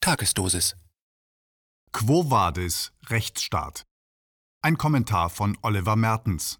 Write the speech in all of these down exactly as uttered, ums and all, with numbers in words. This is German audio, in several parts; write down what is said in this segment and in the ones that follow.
Tagesdosis. Quo vadis, Rechtsstaat. Ein Kommentar von Oliver Mertens.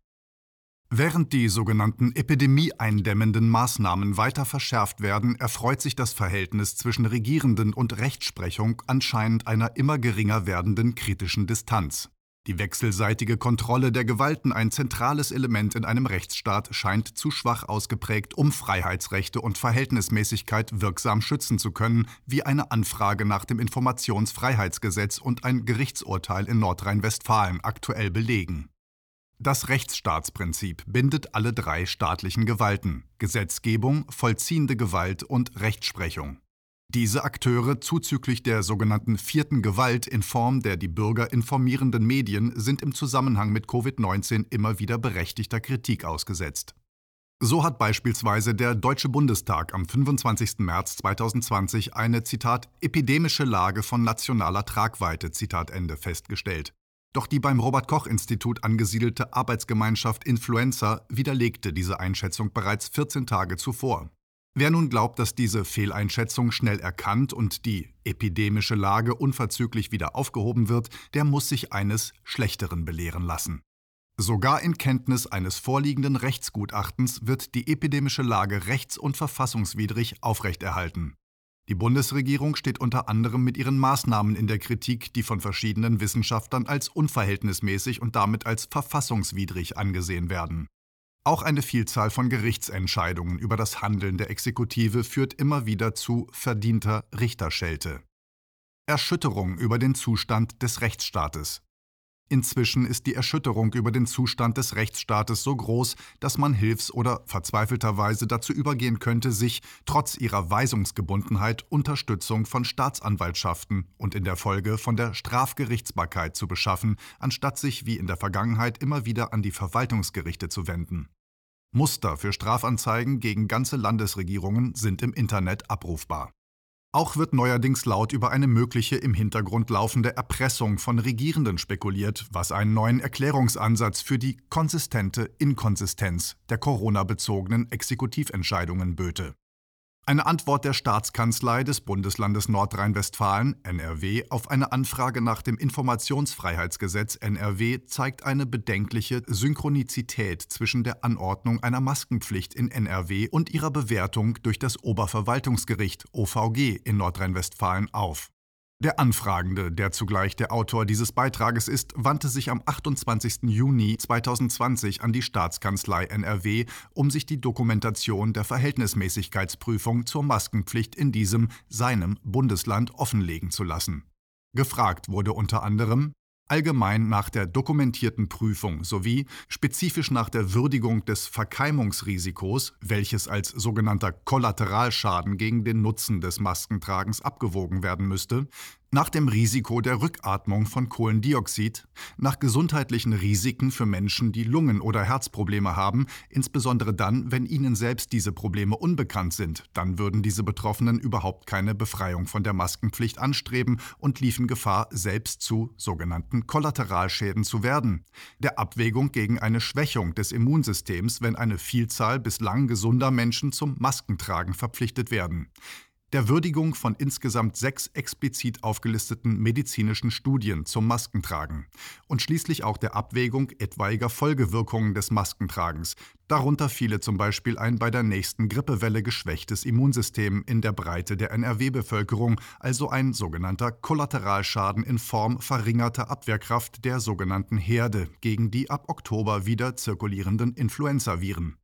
Während die sogenannten epidemieeindämmenden Maßnahmen weiter verschärft werden, erfreut sich das Verhältnis zwischen Regierenden und Rechtsprechung anscheinend einer immer geringer werdenden kritischen Distanz. Die wechselseitige Kontrolle der Gewalten, ein zentrales Element in einem Rechtsstaat, scheint zu schwach ausgeprägt, um Freiheitsrechte und Verhältnismäßigkeit wirksam schützen zu können, wie eine Anfrage nach dem Informationsfreiheitsgesetz und ein Gerichtsurteil in Nordrhein-Westfalen aktuell belegen. Das Rechtsstaatsprinzip bindet alle drei staatlichen Gewalten: Gesetzgebung, vollziehende Gewalt und Rechtsprechung. Diese Akteure zuzüglich der sogenannten vierten Gewalt in Form der die Bürger informierenden Medien sind im Zusammenhang mit Covid neunzehn immer wieder berechtigter Kritik ausgesetzt. So hat beispielsweise der Deutsche Bundestag am fünfundzwanzigsten März zweitausendzwanzig eine, Zitat, epidemische Lage von nationaler Tragweite, Zitat Ende, festgestellt. Doch die beim Robert-Koch-Institut angesiedelte Arbeitsgemeinschaft Influenza widerlegte diese Einschätzung bereits vierzehn Tage zuvor. Wer nun glaubt, dass diese Fehleinschätzung schnell erkannt und die epidemische Lage unverzüglich wieder aufgehoben wird, der muss sich eines Schlechteren belehren lassen. Sogar in Kenntnis eines vorliegenden Rechtsgutachtens wird die epidemische Lage rechts- und verfassungswidrig aufrechterhalten. Die Bundesregierung steht unter anderem mit ihren Maßnahmen in der Kritik, die von verschiedenen Wissenschaftlern als unverhältnismäßig und damit als verfassungswidrig angesehen werden. Auch eine Vielzahl von Gerichtsentscheidungen über das Handeln der Exekutive führt immer wieder zu verdienter Richterschelte. Erschütterung über den Zustand des Rechtsstaates. Inzwischen ist die Erschütterung über den Zustand des Rechtsstaates so groß, dass man hilfs- oder verzweifelterweise dazu übergehen könnte, sich, trotz ihrer Weisungsgebundenheit, Unterstützung von Staatsanwaltschaften und in der Folge von der Strafgerichtsbarkeit zu beschaffen, anstatt sich wie in der Vergangenheit immer wieder an die Verwaltungsgerichte zu wenden. Muster für Strafanzeigen gegen ganze Landesregierungen sind im Internet abrufbar. Auch wird neuerdings laut über eine mögliche im Hintergrund laufende Erpressung von Regierenden spekuliert, was einen neuen Erklärungsansatz für die konsistente Inkonsistenz der Corona-bezogenen Exekutiventscheidungen böte. Eine Antwort der Staatskanzlei des Bundeslandes Nordrhein-Westfalen N R W auf eine Anfrage nach dem Informationsfreiheitsgesetz N R W zeigt eine bedenkliche Synchronizität zwischen der Anordnung einer Maskenpflicht in N R W und ihrer Bewertung durch das Oberverwaltungsgericht O V G in Nordrhein-Westfalen auf. Der Anfragende, der zugleich der Autor dieses Beitrages ist, wandte sich am achtundzwanzigsten Juni zweitausendzwanzig an die Staatskanzlei N R W, um sich die Dokumentation der Verhältnismäßigkeitsprüfung zur Maskenpflicht in diesem, seinem Bundesland offenlegen zu lassen. Gefragt wurde unter anderem allgemein nach der dokumentierten Prüfung sowie spezifisch nach der Würdigung des Verkeimungsrisikos, welches als sogenannter Kollateralschaden gegen den Nutzen des Maskentragens abgewogen werden müsste, nach dem Risiko der Rückatmung von Kohlendioxid, nach gesundheitlichen Risiken für Menschen, die Lungen- oder Herzprobleme haben, insbesondere dann, wenn ihnen selbst diese Probleme unbekannt sind, dann würden diese Betroffenen überhaupt keine Befreiung von der Maskenpflicht anstreben und liefen Gefahr, selbst zu sogenannten Kollateralschäden zu werden, der Abwägung gegen eine Schwächung des Immunsystems, wenn eine Vielzahl bislang gesunder Menschen zum Maskentragen verpflichtet werden, der Würdigung von insgesamt sechs explizit aufgelisteten medizinischen Studien zum Maskentragen und schließlich auch der Abwägung etwaiger Folgewirkungen des Maskentragens. Darunter fiele zum Beispiel ein bei der nächsten Grippewelle geschwächtes Immunsystem in der Breite der N R W-Bevölkerung, also ein sogenannter Kollateralschaden in Form verringerter Abwehrkraft der sogenannten Herde gegen die ab Oktober wieder zirkulierenden Influenzaviren.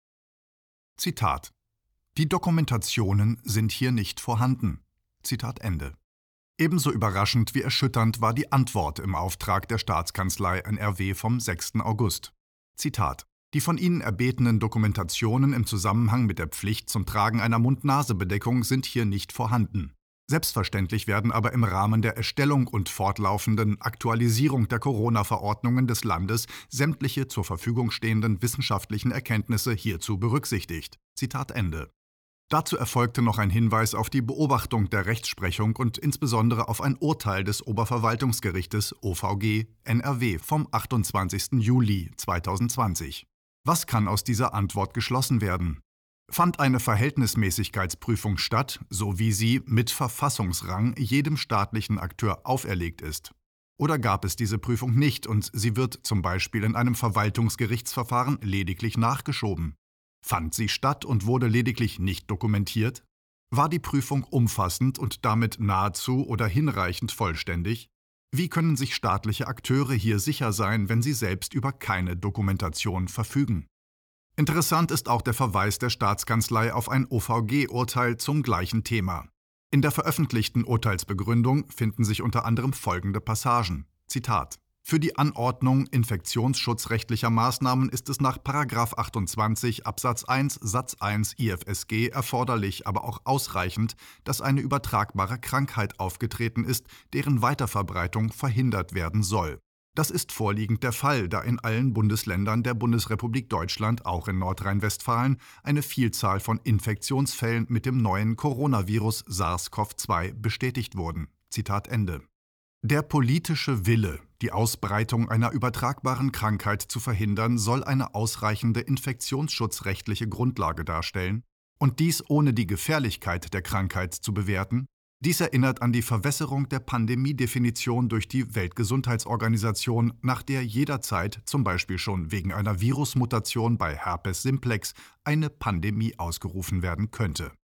Zitat: Die Dokumentationen sind hier nicht vorhanden. Zitat Ende. Ebenso überraschend wie erschütternd war die Antwort im Auftrag der Staatskanzlei N R W vom sechsten August. Zitat: Die von Ihnen erbetenen Dokumentationen im Zusammenhang mit der Pflicht zum Tragen einer Mund-Nase-Bedeckung sind hier nicht vorhanden. Selbstverständlich werden aber im Rahmen der Erstellung und fortlaufenden Aktualisierung der Corona-Verordnungen des Landes sämtliche zur Verfügung stehenden wissenschaftlichen Erkenntnisse hierzu berücksichtigt. Zitat Ende. Dazu erfolgte noch ein Hinweis auf die Beobachtung der Rechtsprechung und insbesondere auf ein Urteil des Oberverwaltungsgerichtes O V G N R W vom achtundzwanzigsten Juli zweitausendzwanzig. Was kann aus dieser Antwort geschlossen werden? Fand eine Verhältnismäßigkeitsprüfung statt, so wie sie mit Verfassungsrang jedem staatlichen Akteur auferlegt ist? Oder gab es diese Prüfung nicht und sie wird zum Beispiel in einem Verwaltungsgerichtsverfahren lediglich nachgeschoben? Fand sie statt und wurde lediglich nicht dokumentiert? War die Prüfung umfassend und damit nahezu oder hinreichend vollständig? Wie können sich staatliche Akteure hier sicher sein, wenn sie selbst über keine Dokumentation verfügen? Interessant ist auch der Verweis der Staatskanzlei auf ein O V G-Urteil zum gleichen Thema. In der veröffentlichten Urteilsbegründung finden sich unter anderem folgende Passagen. Zitat: Für die Anordnung infektionsschutzrechtlicher Maßnahmen ist es nach Paragraph achtundzwanzig Absatz eins Satz eins I F S G erforderlich, aber auch ausreichend, dass eine übertragbare Krankheit aufgetreten ist, deren Weiterverbreitung verhindert werden soll. Das ist vorliegend der Fall, da in allen Bundesländern der Bundesrepublik Deutschland, auch in Nordrhein-Westfalen, eine Vielzahl von Infektionsfällen mit dem neuen Coronavirus SARS-C o V zwei bestätigt wurden. Zitat Ende. Der politische Wille, die Ausbreitung einer übertragbaren Krankheit zu verhindern, soll eine ausreichende infektionsschutzrechtliche Grundlage darstellen, und dies ohne die Gefährlichkeit der Krankheit zu bewerten. Dies erinnert an die Verwässerung der Pandemiedefinition durch die Weltgesundheitsorganisation, nach der jederzeit, zum Beispiel schon wegen einer Virusmutation bei Herpes simplex, eine Pandemie ausgerufen werden könnte.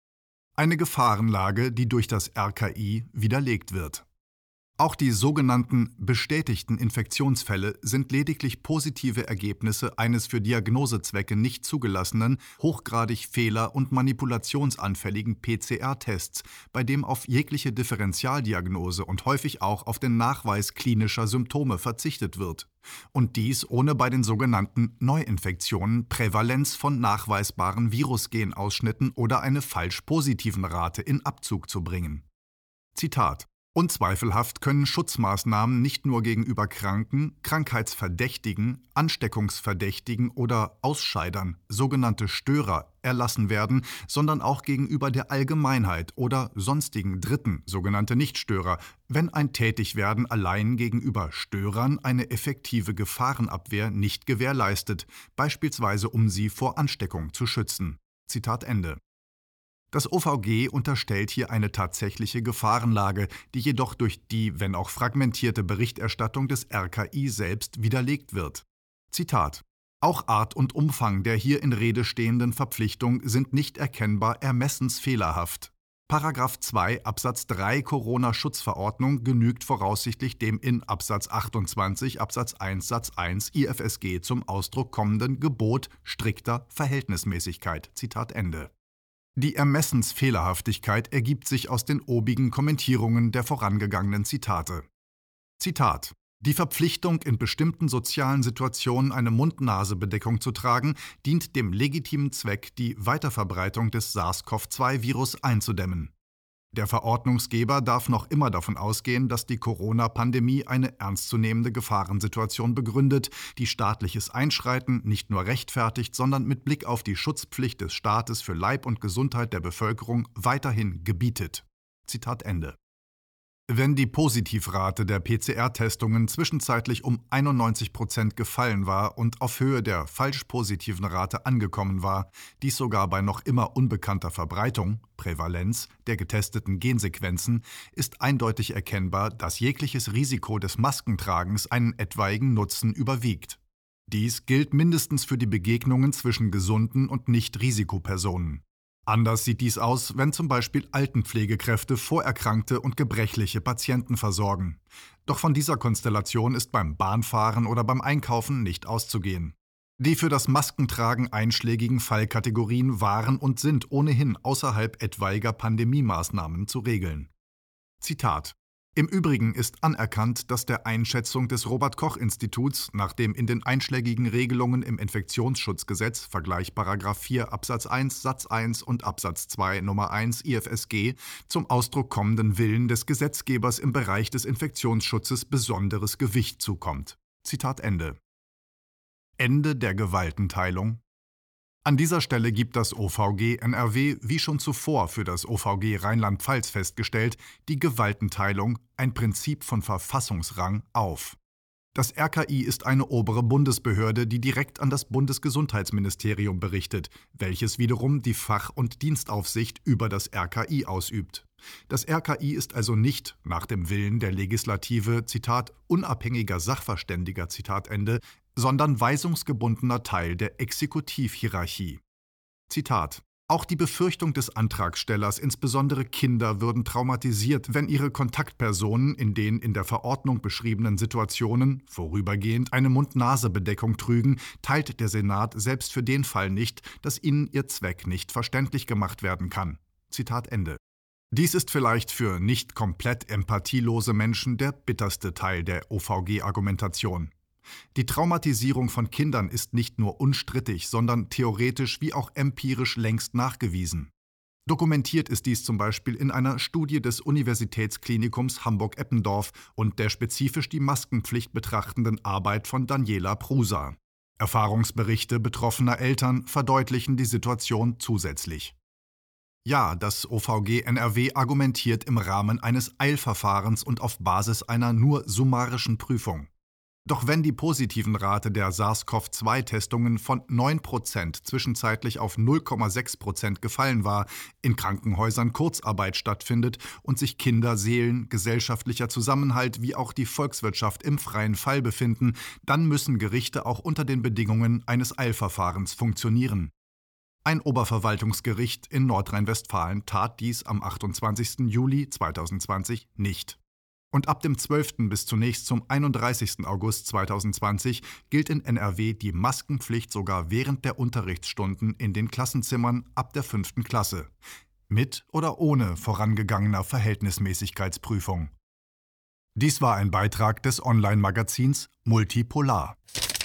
Eine Gefahrenlage, die durch das R K I widerlegt wird. Auch die sogenannten bestätigten Infektionsfälle sind lediglich positive Ergebnisse eines für Diagnosezwecke nicht zugelassenen, hochgradig fehler- und manipulationsanfälligen P C R-Tests, bei dem auf jegliche Differentialdiagnose und häufig auch auf den Nachweis klinischer Symptome verzichtet wird. Und dies ohne bei den sogenannten Neuinfektionen Prävalenz von nachweisbaren Virusgenausschnitten oder eine falsch positiven Rate in Abzug zu bringen. Zitat: Unzweifelhaft können Schutzmaßnahmen nicht nur gegenüber Kranken, Krankheitsverdächtigen, Ansteckungsverdächtigen oder Ausscheidern, sogenannte Störer, erlassen werden, sondern auch gegenüber der Allgemeinheit oder sonstigen Dritten, sogenannte Nichtstörer, wenn ein Tätigwerden allein gegenüber Störern eine effektive Gefahrenabwehr nicht gewährleistet, beispielsweise um sie vor Ansteckung zu schützen. Zitat Ende. Das O V G unterstellt hier eine tatsächliche Gefahrenlage, die jedoch durch die, wenn auch fragmentierte Berichterstattung des R K I selbst widerlegt wird. Zitat: Auch Art und Umfang der hier in Rede stehenden Verpflichtung sind nicht erkennbar ermessensfehlerhaft. Paragraph zwei Absatz drei Corona-Schutzverordnung genügt voraussichtlich dem in Absatz achtundzwanzig Absatz eins Satz eins I F S G zum Ausdruck kommenden Gebot strikter Verhältnismäßigkeit. Zitat Ende. Die Ermessensfehlerhaftigkeit ergibt sich aus den obigen Kommentierungen der vorangegangenen Zitate. Zitat: Die Verpflichtung, in bestimmten sozialen Situationen eine Mund-Nase-Bedeckung zu tragen, dient dem legitimen Zweck, die Weiterverbreitung des SARS-C o V zwei Virus einzudämmen. Der Verordnungsgeber darf noch immer davon ausgehen, dass die Corona-Pandemie eine ernstzunehmende Gefahrensituation begründet, die staatliches Einschreiten nicht nur rechtfertigt, sondern mit Blick auf die Schutzpflicht des Staates für Leib und Gesundheit der Bevölkerung weiterhin gebietet. Zitat Ende. Wenn die Positivrate der P C R-Testungen zwischenzeitlich um einundneunzig Prozent gefallen war und auf Höhe der falsch positiven Rate angekommen war, dies sogar bei noch immer unbekannter Verbreitung, Prävalenz, der getesteten Gensequenzen, ist eindeutig erkennbar, dass jegliches Risiko des Maskentragens einen etwaigen Nutzen überwiegt. Dies gilt mindestens für die Begegnungen zwischen gesunden und Nicht-Risikopersonen. Anders sieht dies aus, wenn zum Beispiel Altenpflegekräfte vorerkrankte und gebrechliche Patienten versorgen. Doch von dieser Konstellation ist beim Bahnfahren oder beim Einkaufen nicht auszugehen. Die für das Maskentragen einschlägigen Fallkategorien waren und sind ohnehin außerhalb etwaiger Pandemiemaßnahmen zu regeln. Zitat: Im Übrigen ist anerkannt, dass der Einschätzung des Robert-Koch-Instituts nach dem in den einschlägigen Regelungen im Infektionsschutzgesetz Vergleich Paragraph vier Absatz eins Satz eins und Absatz zwei Nummer eins I F S G zum Ausdruck kommenden Willen des Gesetzgebers im Bereich des Infektionsschutzes besonderes Gewicht zukommt. Zitat Ende. Ende der Gewaltenteilung. An dieser Stelle gibt das O V G N R W, wie schon zuvor für das O V G Rheinland-Pfalz festgestellt, die Gewaltenteilung, ein Prinzip von Verfassungsrang, auf. Das R K I ist eine obere Bundesbehörde, die direkt an das Bundesgesundheitsministerium berichtet, welches wiederum die Fach- und Dienstaufsicht über das R K I ausübt. Das R K I ist also nicht, nach dem Willen der Legislative, Zitat, unabhängiger Sachverständiger, Zitat Ende, sondern weisungsgebundener Teil der Exekutivhierarchie. Zitat: Auch die Befürchtung des Antragstellers, insbesondere Kinder, würden traumatisiert, wenn ihre Kontaktpersonen in den in der Verordnung beschriebenen Situationen vorübergehend eine Mund-Nase-Bedeckung trügen, teilt der Senat selbst für den Fall nicht, dass ihnen ihr Zweck nicht verständlich gemacht werden kann. Zitat Ende. Dies ist vielleicht für nicht komplett empathielose Menschen der bitterste Teil der O V G-Argumentation. Die Traumatisierung von Kindern ist nicht nur unstrittig, sondern theoretisch wie auch empirisch längst nachgewiesen. Dokumentiert ist dies zum Beispiel in einer Studie des Universitätsklinikums Hamburg-Eppendorf und der spezifisch die Maskenpflicht betrachtenden Arbeit von Daniela Prusa. Erfahrungsberichte betroffener Eltern verdeutlichen die Situation zusätzlich. Ja, das O V G N R W argumentiert im Rahmen eines Eilverfahrens und auf Basis einer nur summarischen Prüfung. Doch wenn die positiven Rate der SARS-CoV zwei Testungen von neun Prozent zwischenzeitlich auf null Komma sechs Prozent gefallen war, in Krankenhäusern Kurzarbeit stattfindet und sich Kinder, Seelen, gesellschaftlicher Zusammenhalt wie auch die Volkswirtschaft im freien Fall befinden, dann müssen Gerichte auch unter den Bedingungen eines Eilverfahrens funktionieren. Ein Oberverwaltungsgericht in Nordrhein-Westfalen tat dies am achtundzwanzigsten Juli zweitausendzwanzig nicht. Und ab dem zwölften bis zunächst zum einunddreißigsten August zweitausendzwanzig gilt in N R W die Maskenpflicht sogar während der Unterrichtsstunden in den Klassenzimmern ab der fünften Klasse. Mit oder ohne vorangegangener Verhältnismäßigkeitsprüfung. Dies war ein Beitrag des Online-Magazins Multipolar.